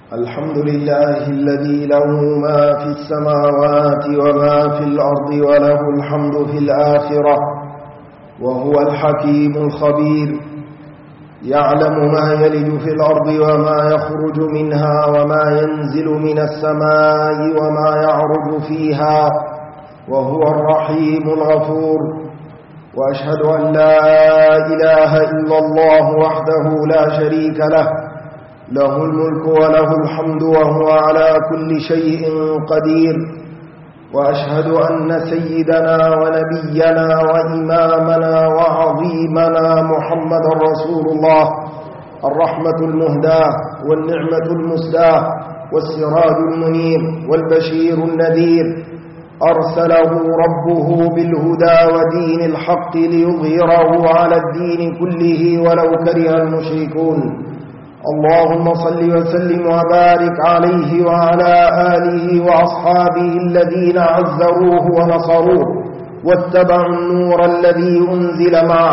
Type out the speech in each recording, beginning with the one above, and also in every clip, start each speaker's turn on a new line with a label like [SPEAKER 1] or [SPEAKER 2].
[SPEAKER 1] الحمد لله الذي له ما في السماوات وما في الأرض وله الحمد في الآخرة، وهو الحكيم الخبير، يعلم ما يلج في الأرض وما يخرج منها وما ينزل من السماء وما يعرج فيها، وهو الرحيم الغفور. وأشهد أن لا إله إلا الله وحده لا شريك له، له الملك وله الحمد وهو على كل شيء قدير. وأشهد أن سيدنا ونبينا وإمامنا وعظيمنا محمد رسول الله، الرحمة المهداة والنعمة المسداة والسراج المنير والبشير النذير، أرسله ربه بالهدى ودين الحق ليظهره على الدين كله ولو كره المشركون. اللهم صل وسلم وبارك عليه وعلى آله وأصحابه الذين عزروه ونصروه واتبعوا النور الذي أنزل معه،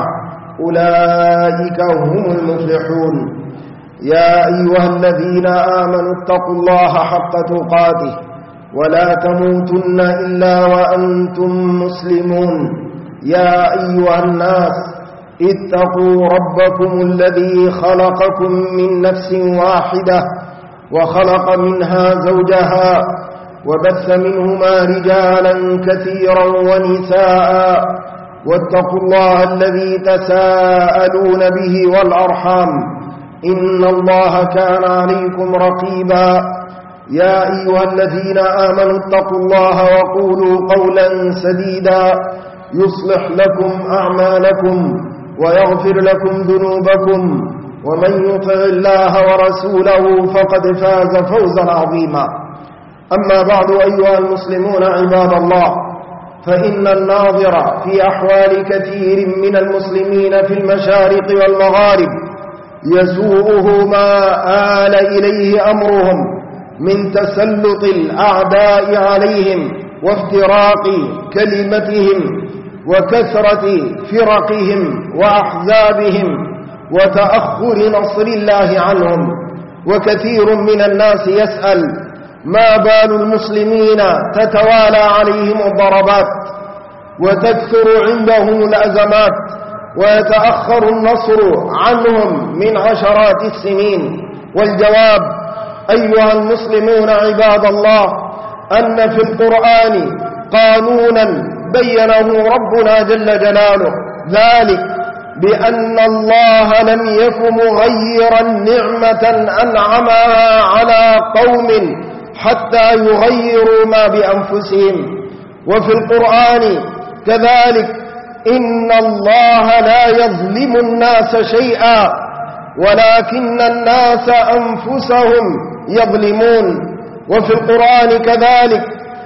[SPEAKER 1] أولئك هم المفلحون. يا أيها الذين آمنوا اتقوا الله حق تقاته ولا تموتن إلا وأنتم مسلمون. يا أيها الناس اتقوا ربكم الذي خلقكم من نفس واحدة وخلق منها زوجها وبث منهما رجالا كثيرا ونساء، واتقوا الله الذي تساءلون به والأرحام، إن الله كان عليكم رقيبا. يا أيها الذين آمنوا اتقوا الله وقولوا قولا سديدا يصلح لكم أعمالكم ويغفر لكم ذنوبكم، ومن يطع الله ورسوله فقد فاز فوزا عظيما. أما بعد، أيها المسلمون عباد الله، فإن الناظر في أحوال كثير من المسلمين في المشارق والمغارب يسوءه ما آل إليه أمرهم من تسلط الأعداء عليهم وافتراق كلمتهم وكثرة فرقهم وأحزابهم وتأخر نصر الله عنهم. وكثير من الناس يسأل: ما بال المسلمين تتوالى عليهم الضربات وتكثر عندهم الأزمات ويتأخر النصر عنهم من عشرات السنين؟ والجواب أيها المسلمون عباد الله أن في القرآن قانونا بينه ربنا جل جلاله، ذلك بأن الله لم يك مغيرا نعمة أنعمها على قوم حتى يغيروا ما بأنفسهم. وفي القرآن كذلك إن الله لا يظلم الناس شيئا ولكن الناس أنفسهم يظلمون. وفي القرآن كذلك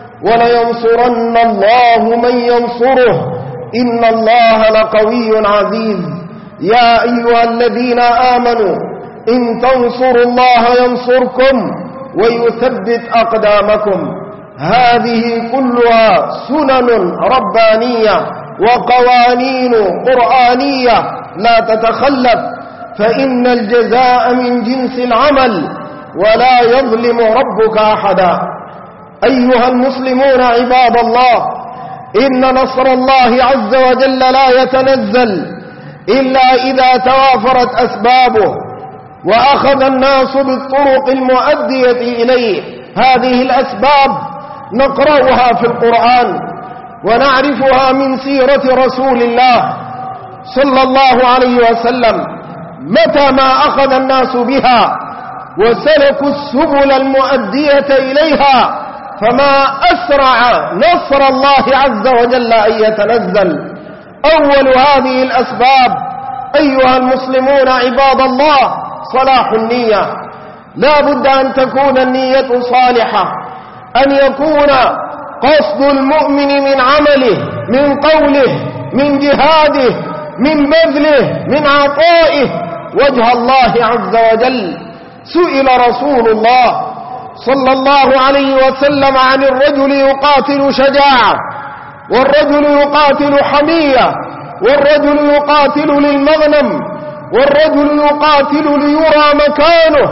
[SPEAKER 1] ولينصرن الله من ينصره إن الله لقوي عزيز. يا أيها الذين آمنوا إن تنصروا الله ينصركم ويثبت أقدامكم. هذه كلها سنن ربانية وقوانين قرآنية لا تتخلف، فإن الجزاء من جنس العمل ولا يظلم ربك أحدا. أيها المسلمون عباد الله، إن نصر الله عز وجل لا يتنزل إلا إذا توافرت أسبابه وأخذ الناس بالطرق المؤدية إليه. هذه الأسباب نقرأها في القرآن ونعرفها من سيرة رسول الله صلى الله عليه وسلم، متى ما أخذ الناس بها وسلكوا السبل المؤدية إليها فما أسرع نصر الله عز وجل أن يتنزل. أول هذه الأسباب أيها المسلمون عباد الله صلاح النية. لا بد أن تكون النية صالحة، أن يكون قصد المؤمن من عمله، من قوله، من جهاده، من بذله، من عطائه وجه الله عز وجل. سئل رسول الله صلى الله عليه وسلم عن الرجل يقاتل شجاعة، والرجل يقاتل حمية، والرجل يقاتل للمغنم، والرجل يقاتل ليرى مكانه،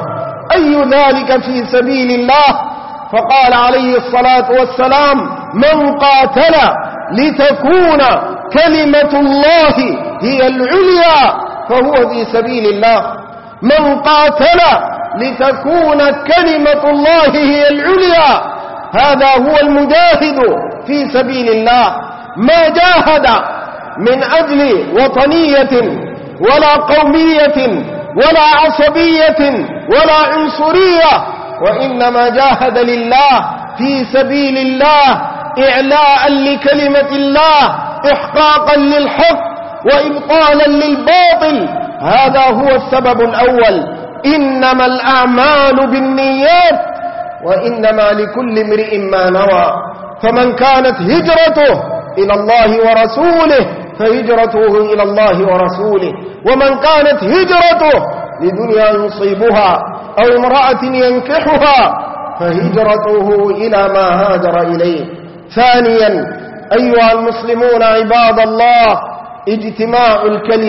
[SPEAKER 1] أي ذلك في سبيل الله؟ فقال عليه الصلاة والسلام: من قاتل لتكون كلمة الله هي العليا فهو في سبيل الله. من قاتل لتكون كلمة الله هي العليا هذا هو المجاهد في سبيل الله. ما جاهد من أجل وطنية ولا قومية ولا عصبية ولا عنصرية، وإنما جاهد لله في سبيل الله، إعلاء لكلمة الله، إحقاقا للحق وإبطالا للباطل. هذا هو السبب الأول. إنما الأعمال بالنيات وإنما لكل امرئ ما نوى. فمن كانت هجرته إلى الله ورسوله فهجرته إلى الله ورسوله، ومن كانت هجرته لدنيا يصيبها أو امرأة ينكحها فهجرته إلى ما هاجر إليه. ثانيا أيها المسلمون عباد الله، اجتماع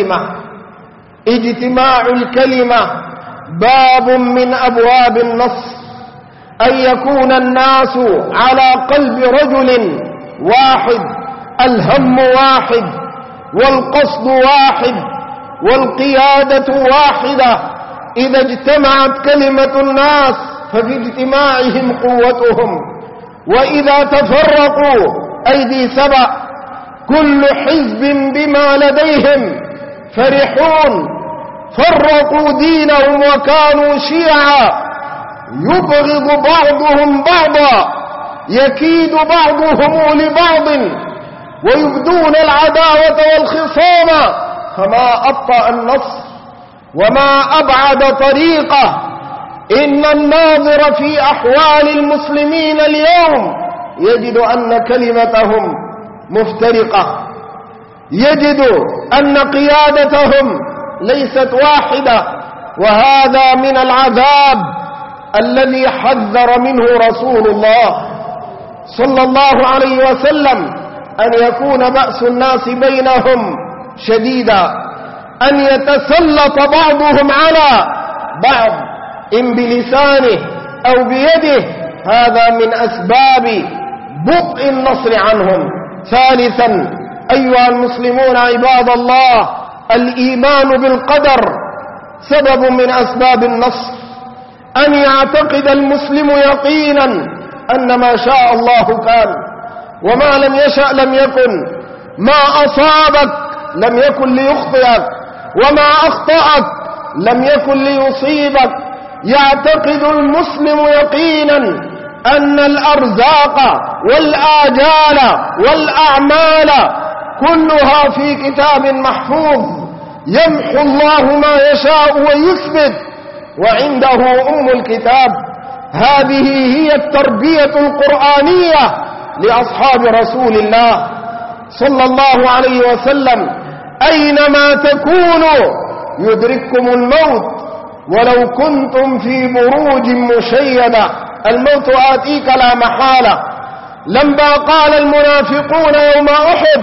[SPEAKER 1] الكلمة باب من أبواب النصر، أن يكون الناس على قلب رجل واحد، الهم واحد والقصد واحد والقيادة واحدة. إذا اجتمعت كلمة الناس ففي اجتماعهم قوتهم، وإذا تفرقوا أيدي سبأ، كل حزب بما لديهم فرحون. فرقوا دينهم وكانوا شيعا، يبغض بعضهم بعضا، يكيد بعضهم لبعض، ويبدون العداوة والخصام. فما أبطأ النصر وما أبعد طريقه. إن الناظر في أحوال المسلمين اليوم يجد أن كلمتهم مفترقة، يجد أن قيادتهم ليست واحدة، وهذا من العذاب الذي حذر منه رسول الله صلى الله عليه وسلم، أن يكون بأس الناس بينهم شديدا، أن يتسلط بعضهم على بعض إن بلسانه أو بيده. هذا من أسباب بطء النصر عنهم. ثالثا أيها المسلمون عباد الله، الإيمان بالقدر سبب من أسباب النصر. أن يعتقد المسلم يقينا أن ما شاء الله كان، وما لم يشأ لم يكن. ما أصابك لم يكن ليخطئك، وما أخطأك لم يكن ليصيبك. يعتقد المسلم يقينا أن الأرزاق والآجال والأعمال كلها في كتاب محفوظ، يمحو الله ما يشاء ويثبت، وعنده أم الكتاب. هذه هي التربية القرآنية لأصحاب رسول الله صلى الله عليه وسلم. أينما تكونوا يدرككم الموت ولو كنتم في بروج مشيدة. الموت آتيك لا محالة. لما قال المنافقون يوم أحد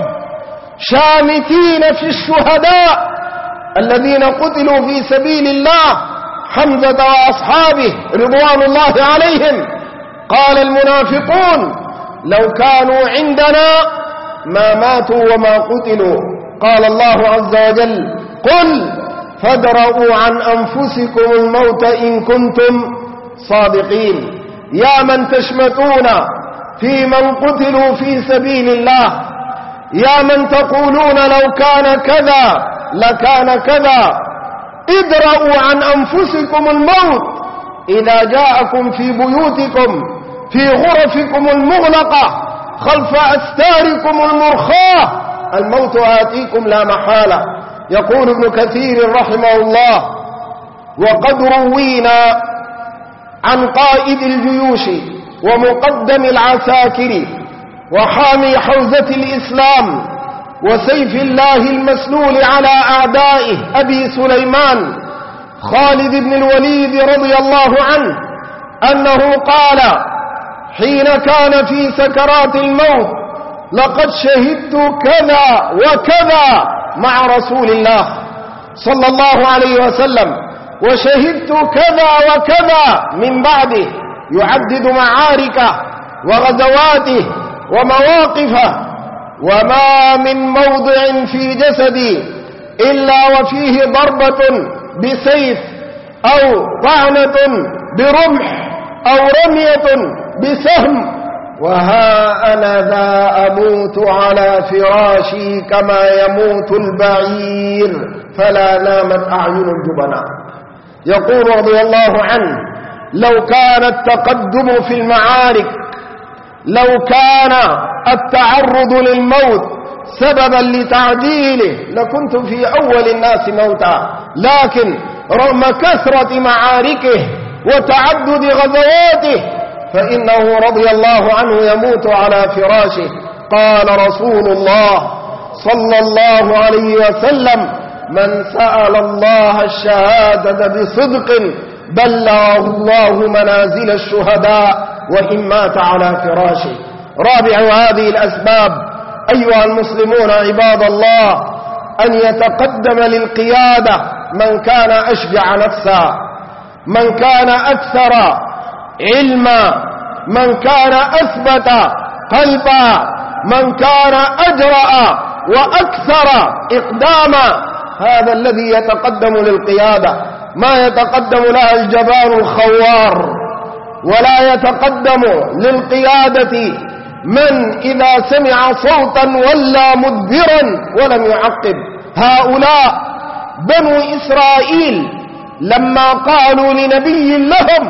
[SPEAKER 1] شامتين في الشهداء الذين قتلوا في سبيل الله، حمزة وأصحابه رضوان الله عليهم، قال المنافقون لو كانوا عندنا ما ماتوا وما قتلوا. قال الله عز وجل: قل فادرؤوا عن أنفسكم الموت إن كنتم صادقين. يا من تشمتون في من قتلوا في سبيل الله، يا من تقولون لو كان كذا لكان كذا، ادرؤوا عن أنفسكم الموت إذا جاءكم في بيوتكم في غرفكم المغلقة خلف أستاركم المرخاة، الموت آتيكم لا محالة. يقول ابن كثير رحمه الله: وقد روينا عن قائد الجيوش ومقدم العساكر وحامي حوزة الإسلام وسيف الله المسلول على أعدائه أبي سليمان خالد بن الوليد رضي الله عنه أنه قال حين كان في سكرات الموت: لقد شهدت كذا وكذا مع رسول الله صلى الله عليه وسلم. وشهدت كذا وكذا من بعده، يعدد معاركه وغزواته ومواقفه. وما من موضع في جسدي إلا وفيه ضربة بسيف أو طعنة برمح أو رمية بسهم، وها أنا ذا أموت على فراشي كما يموت البعير فلا نامت أعين الجبناء. يقول رضي الله عنه: لو كان التقدم في المعارك، لو كان التعرض للموت سببا لتعجيله لكنت في أول الناس موتا، لكن رغم كثرة معاركه وتعدد غزواته فإنه رضي الله عنه يموت على فراشه. قال رسول الله صلى الله عليه وسلم: من سأل الله الشهادة بصدق بلغه الله منازل الشهداء وإن مات على فراشه. رابع هذه الأسباب أيها المسلمون عباد الله أن يتقدم للقيادة من كان أشجع نفسا، من كان أكثر علما، من كان أثبت قلبا، من كان أجرأ وأكثر إقداما. هذا الذي يتقدم للقيادة، ما يتقدم لها الجبان الخوار، ولا يتقدم للقيادة من إذا سمع صوتا ولى مدبرا ولم يعقب. هؤلاء بنو إسرائيل لما قالوا لنبي لهم: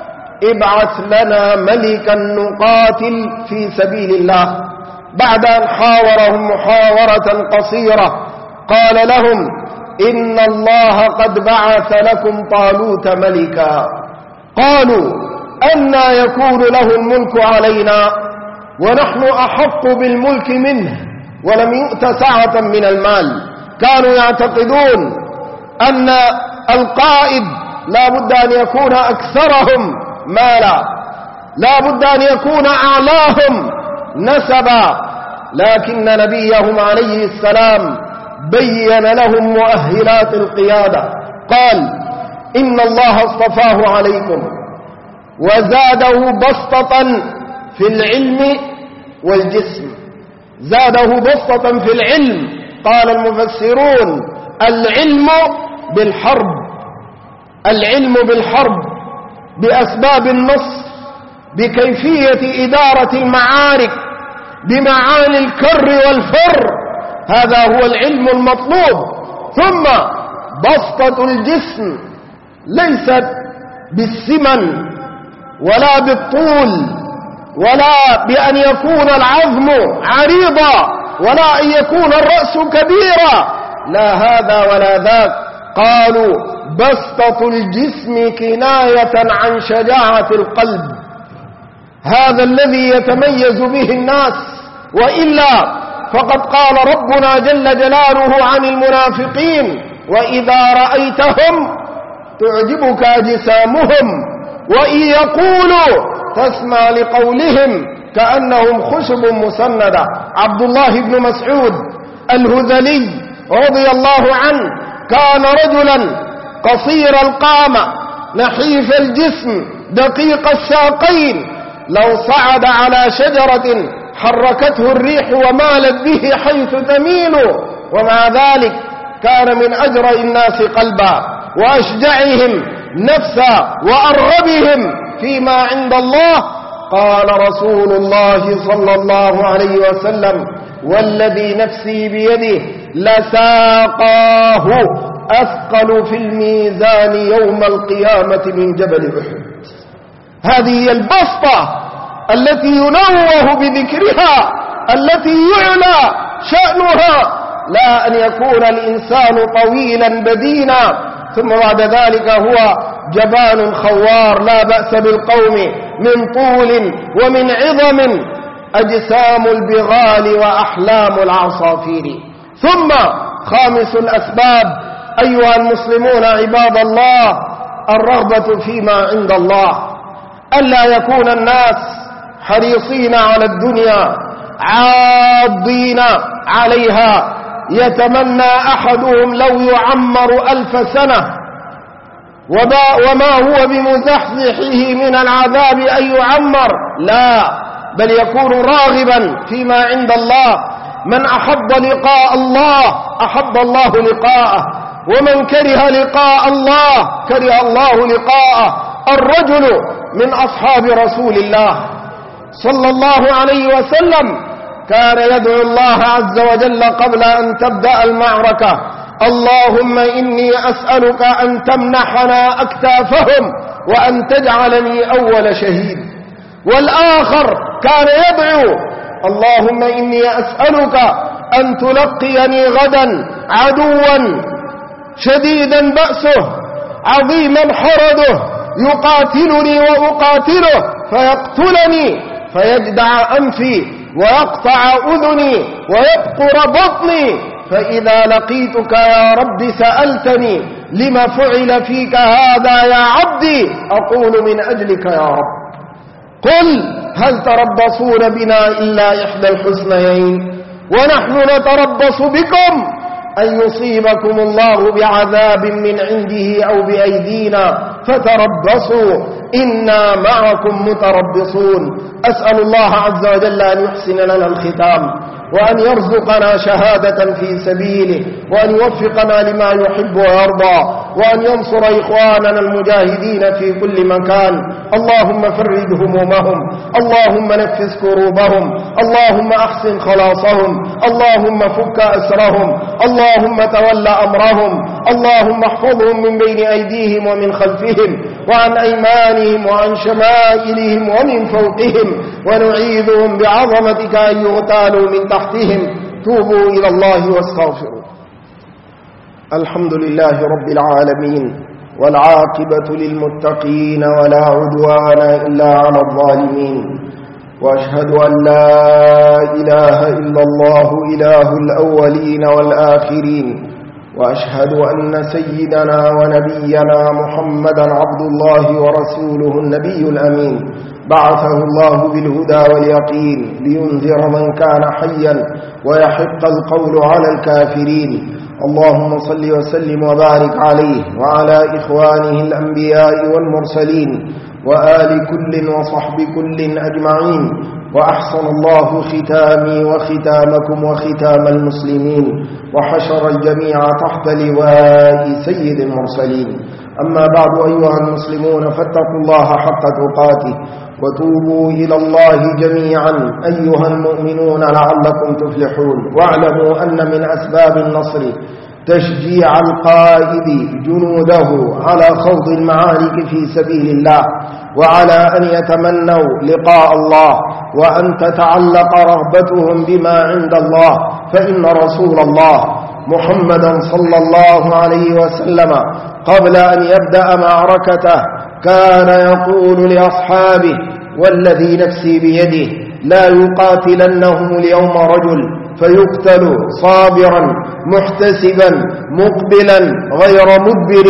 [SPEAKER 1] ابعث لنا ملكا نقاتل في سبيل الله، بعد أن حاورهم محاورة قصيرة قال لهم: إن الله قد بعث لكم طالوت ملكا. قالوا: أنى يكون له الملك علينا ونحن أحق بالملك منه ولم يؤت سعة من المال. كانوا يعتقدون أن القائد لا بد أن يكون أكثرهم مالا، لا بد أن يكون أعلاهم نسبا، لكن نبيهم عليه السلام بين لهم مؤهلات القيادة. قال: إن الله اصطفاه عليكم وزاده بسطة في العلم والجسم. زاده بسطة في العلم، قال المفسرون: العلم بالحرب، العلم بالحرب، بأسباب النصر، بكيفية إدارة المعارك، بمعاني الكر والفر، هذا هو العلم المطلوب. ثم بسطة الجسم ليست بالسمن ولا بالطول ولا بأن يكون العظم عريضا ولا أن يكون الرأس كبيرا، لا هذا ولا ذاك. قالوا: بسطة الجسم كناية عن شجاعة القلب، هذا الذي يتميز به الناس، وإلا فقد قال ربنا جل جلاله عن المنافقين: وإذا رأيتهم تعجبك أجسامهم وإن يقولوا تسمع لقولهم كأنهم خشب مسندة. عبد الله بن مسعود الهذلي رضي الله عنه كان رجلا قصير القامة نحيف الجسم دقيق الساقين، لو صعد على شجرة حركته الريح ومالت به حيث تميل، ومع ذلك كان من أجرأ الناس قلبا وأشجعهم نفسا وأرغبهم فيما عند الله. قال رسول الله صلى الله عليه وسلم: والذي نفسي بيده لساقاه أثقل في الميزان يوم القيامة من جبل أحد. هذه هي البسطة التي ينوه بذكرها، التي يعلى شأنها، لا أن يكون الإنسان طويلا بدينا ثم بعد ذلك هو جبان خوار. لا بأس بالقوم من طول ومن عظم أجسام البغال وأحلام العصافير. ثم خامس الأسباب أيها المسلمون عباد الله الرغبة فيما عند الله، ألا يكون الناس حريصين على الدنيا عاضين عليها. يتمنى أحدهم لو يعمر 1000 سنة وما هو بمزحزحه من العذاب أن يعمر، لا، بل يكون راغبا فيما عند الله. من أحب لقاء الله أحب الله لقاءه، ومن كره لقاء الله كره الله لقاءه. الرجل من أصحاب رسول الله صلى الله عليه وسلم كان يدعو الله عز وجل قبل أن تبدأ المعركة: اللهم إني أسألك أن تمنحنا أكتافهم وأن تجعلني أول شهيد. والآخر كان يدعو: اللهم إني أسألك أن تلقيني غدا عدوا شديدا بأسه عظيما حرده يقاتلني وأقاتله فيقتلني فيجدع أنفي ويقطع أذني ويبقر بطني، فإذا لقيتك يا رب سألتني لما فعل فيك هذا يا عبدي، أقول من أجلك يا رب. قل هل تربصون بنا إلا إحدى الحسنيين ونحن نتربص بكم أن يصيبكم الله بعذاب من عنده أو بأيدينا فتربصوا إنا معكم متربصون. أسأل الله عز وجل أن يحسن لنا الختام، وأن يرزقنا شهادة في سبيله، وأن يوفقنا لما يحب ويرضى، وأن ينصر إخواننا المجاهدين في كل مكان. اللهم فرج همومهم، اللهم نفس كروبهم، اللهم أحسن خلاصهم، اللهم فك أسرهم، اللهم تول أمرهم، اللهم احفظهم من بين أيديهم ومن خلفهم وعن أيمانهم وعن شمائلهم ومن فوقهم، ونعيذهم بعظمتك أن يغتالوا من تحتهم. توبوا إلى الله واستغفروا. الحمد لله رب العالمين، والعاقبة للمتقين ولا عدوان إلا على الظالمين، وأشهد أن لا إله إلا الله إله الأولين والآخرين، وأشهد أن سيدنا ونبينا محمدا عبد الله ورسوله النبي الأمين، بعثه الله بالهدى واليقين لينذر من كان حيا ويحق القول على الكافرين. اللهم صل وسلم وبارك عليه وعلى إخوانه الأنبياء والمرسلين وآل كل وصحب كل أجمعين. وأحسن الله ختامي وختامكم وختام المسلمين، وحشر الجميع تحت لواء سيد المرسلين. أما بعد أيها المسلمون، فاتقوا الله حق تقاته وتوبوا إلى الله جميعا أيها المؤمنون لعلكم تفلحون. واعلموا أن من أسباب النصر تشجيع القائد جنوده على خوض المعارك في سبيل الله، وعلى أن يتمنوا لقاء الله، وأن تتعلق رغبتهم بما عند الله. فإن رسول الله محمدا صلى الله عليه وسلم قبل أن يبدأ معركته كان يقول لأصحابه: والذي نفسي بيده لا يقاتلنهم اليوم رجل فيقتل صابرا محتسبا مقبلا غير مدبر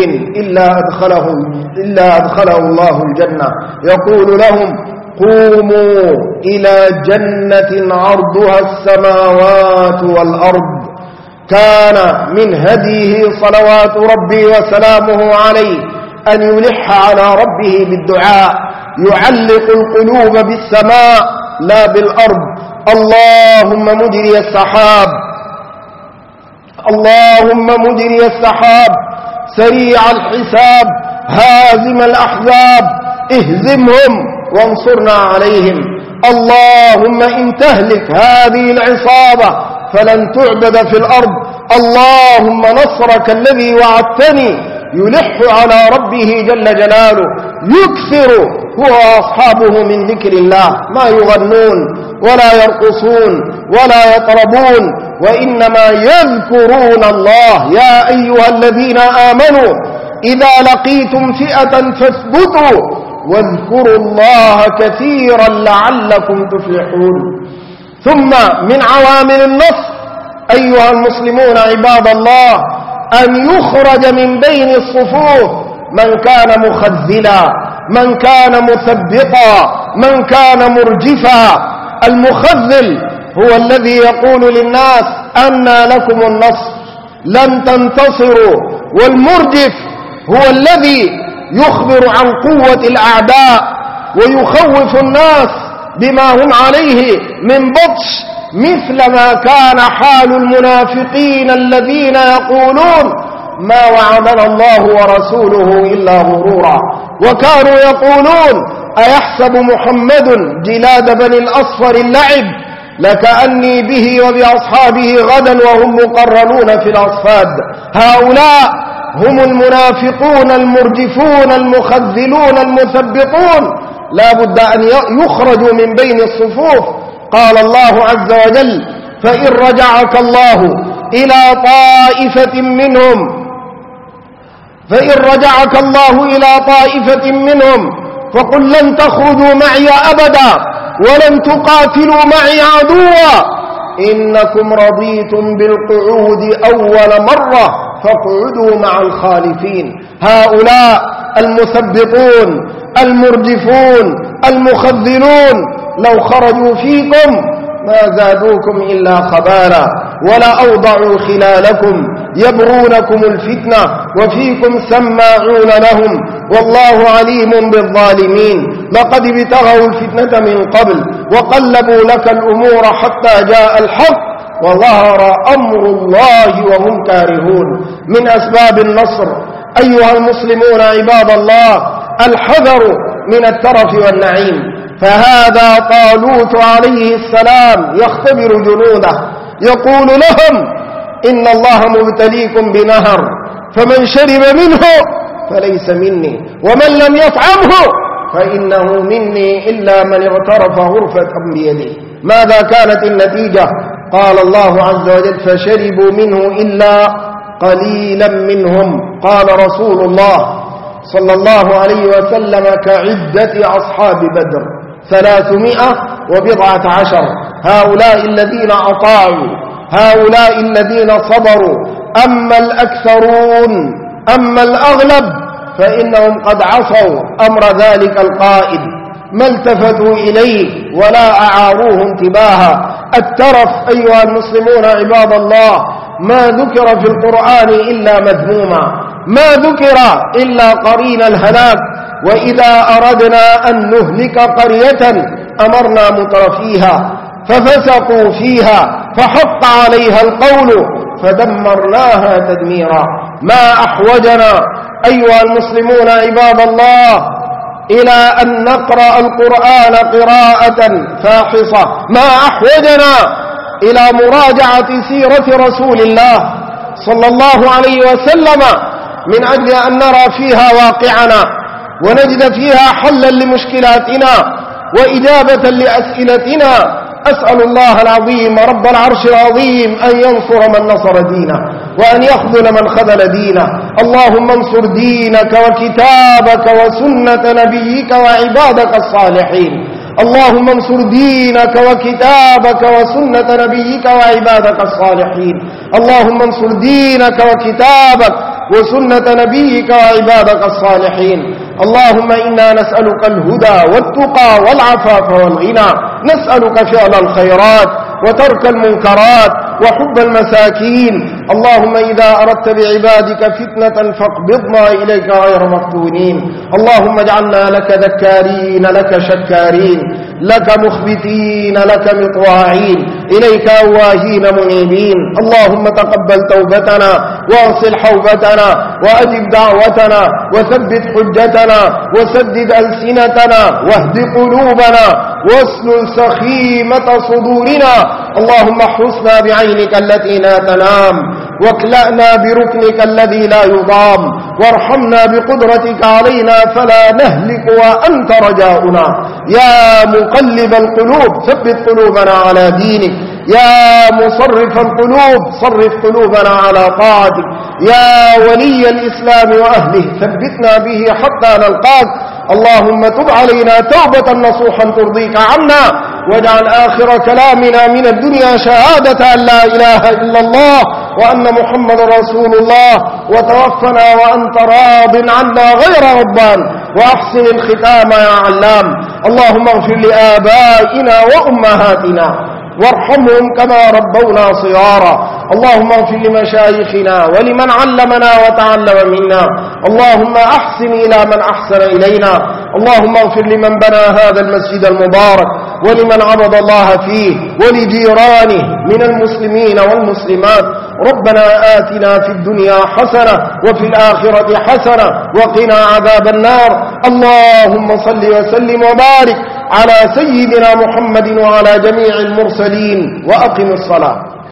[SPEAKER 1] إلا أدخله الله الجنة. يقول لهم: قوموا إلى جنة عرضها السماوات والأرض. كان من هديه صلوات ربي وسلامه عليه أن يلح على ربه بالدعاء، يعلق القلوب بالسماء لا بالأرض. اللهم مجري السحاب، اللهم مجري السحاب، سريع الحساب، هازم الأحزاب، اهزمهم وانصرنا عليهم. اللهم إن تهلك هذه العصابة فلن تعبد في الأرض. اللهم نصرك الذي وعدتني. يلح على ربه جل جلاله، يكثر هو وأصحابه من ذكر الله، ما يغنون ولا يرقصون ولا يطربون، وإنما يذكرون الله. يا أيها الذين آمنوا إذا لقيتم فئة فاثبتوا واذكروا الله كثيرا لعلكم تفلحون. ثم من عوامل النصر أيها المسلمون عباد الله أن يخرج من بين الصفوف من كان مخذلا، من كان مثبطا، من كان مرجفا. المخذل هو الذي يقول للناس: أنى لكم النصر، لن تنتصروا. والمرجف هو الذي يخبر عن قوة الأعداء ويخوف الناس بما هم عليه من بطش، مثل ما كان حال المنافقين الذين يقولون ما وعدنا الله ورسوله إلا غرورا، وكانوا يقولون أيحسب محمد جلاد بني الأصفر اللعب لكأني به وبأصحابه غدا وهم مقرنون في الأصفاد. هؤلاء هم المنافقون المرجفون المخذلون المثبطون، لا بد أن يخرجوا من بين الصفوف. قال الله عز وجل فإن رجعك الله إلى طائفة منهم فقل لن تخرجوا معي أبدا ولن تقاتلوا معي عدوا إنكم رضيتم بالقعود أول مرة فاقعدوا مع الخالفين. هؤلاء المثبطون المرجفون المخذلون لو خرجوا فيكم ما زادوكم إلا خبالا ولا أوضعوا خلالكم يبغونكم الفتنة وفيكم سماعون لهم والله عليم بالظالمين. لقد ابتغوا الفتنة من قبل وقلبوا لك الأمور حتى جاء الحق وظهر أمر الله وهم كارهون. من أسباب النصر أيها المسلمون عباد الله الحذر من الترف والنعيم. فهذا طالوت عليه السلام يختبر جنوده يقول لهم إن الله مبتليكم بنهر فمن شرب منه فليس مني ومن لم يطعمه فإنه مني إلا من اغترف غرفة بيده. ماذا كانت النتيجة؟ قال الله عز وجل فشربوا منه إلا قليلا منهم. قال رسول الله صلى الله عليه وسلم كعدة أصحاب بدر 310. هؤلاء الذين أطاعوا، هؤلاء الذين صبروا. أما الأكثرون، أما الأغلب فإنهم قد عصوا أمر ذلك القائد، ما التفتوا إليه ولا أعاروه انتباها. الترف أيها المسلمون عباد الله ما ذكر في القرآن إلا مذموما، ما ذكر إلا قرين الهلاك. وإذا أردنا أن نهلك قرية أمرنا مترفيها ففسقوا فيها فحق عليها القول فدمرناها تدميرا. ما أحوجنا أيها المسلمون عباد الله إلى أن نقرأ القرآن قراءة فاحصة، ما أحوجنا إلى مراجعة سيرة رسول الله صلى الله عليه وسلم من أجل أن نرى فيها واقعنا ونجد فيها حلا لمشكلاتنا وإجابة لأسئلتنا. أسأل الله العظيم رب العرش العظيم أن ينصر من نصر دينه وأن يخذل من خذل دينه. اللهم انصر دينك وكتابك وسنة نبيك وعبادك الصالحين. اللهم انصر دينك وكتابك وسنة نبيك وعبادك الصالحين. اللهم انصر دينك وكتابك وسنة نبيك وعبادك الصالحين. اللهم إنا نسألك الهدى والتقى والعفاف والغنى، نسألك فعل الخيرات وترك المنكرات وحب المساكين. اللهم إذا أردت بعبادك فتنة فاقبضنا إليك غير مفتونين. اللهم اجعلنا لك ذكارين لك شكارين لك مخبتين لك مطواعين إليك أواهين منيبين. اللهم تقبل توبتنا واغسل حوبتنا وأجب دعوتنا وثبت حجتنا وسدد ألسنتنا واهد قلوبنا واسلل سخيمة صدورنا. اللهم احرسنا بعينك التي لا تنام واكلأنا بركنك الذي لا يضام وارحمنا بقدرتك علينا فلا نهلك وأنت رجاؤنا. يا مقلب القلوب ثبت قلوبنا على دينك، يا مصرف القلوب صرف قلوبنا على طاعتك. يا ولي الإسلام وأهله ثبتنا به حتى نلقاك. اللهم تب علينا توبة نصوحا ترضيك عنا واجعل آخر كلامنا من الدنيا شهادة أن لا إله إلا الله وأن محمد رسول الله وتوفنا وأنت راض عنا غير ربان وأحسن الختام يا علام. اللهم اغفر لآبائنا وأمهاتنا وارحمهم كما ربونا صغارا. اللهم اغفر لمشايخنا ولمن علمنا وتعلم منا. اللهم أحسن إلى من أحسن إلينا. اللهم اغفر لمن بنى هذا المسجد المبارك ولمن عبد الله فيه ولجيرانه من المسلمين والمسلمات. ربنا آتنا في الدنيا حسنة وفي الآخرة حسنة وقنا عذاب النار. اللهم صل وسلم وبارك على سيدنا محمد وعلى جميع المرسلين وأقم الصلاة.